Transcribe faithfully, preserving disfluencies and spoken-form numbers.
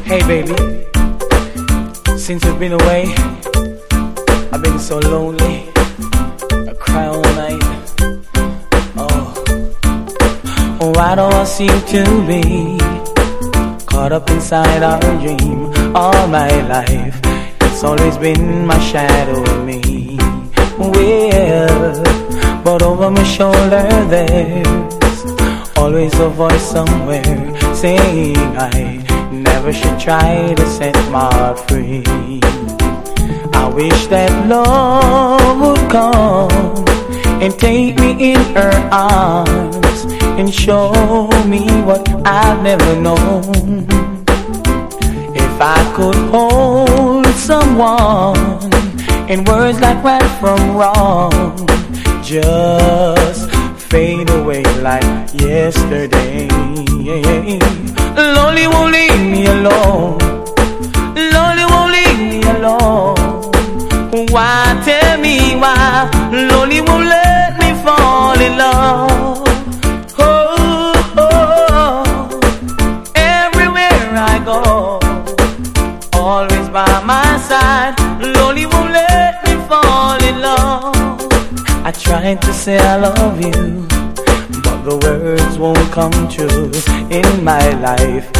Hey baby, since you've been away, I've been so lonely. I cry all night. Oh, why do I seem to be caught up inside our dream all my life? It's always been my shadow in me. Well, but over my shoulder there's always a voice somewhere saying I never should try to set my heart free. I wish that love would come and take me in her arms and show me what I've never known. If I could hold someone in words like right from wrong, just fade away like yesterday. Lonely won't leave me alone. Lonely won't leave me alone. Why, tell me why? Lonely won't let me fall in love. Oh, oh, everywhere I go, always by my side. Lonely won't let me fall in love. I tried to say I love you, but the words won't come true in my life.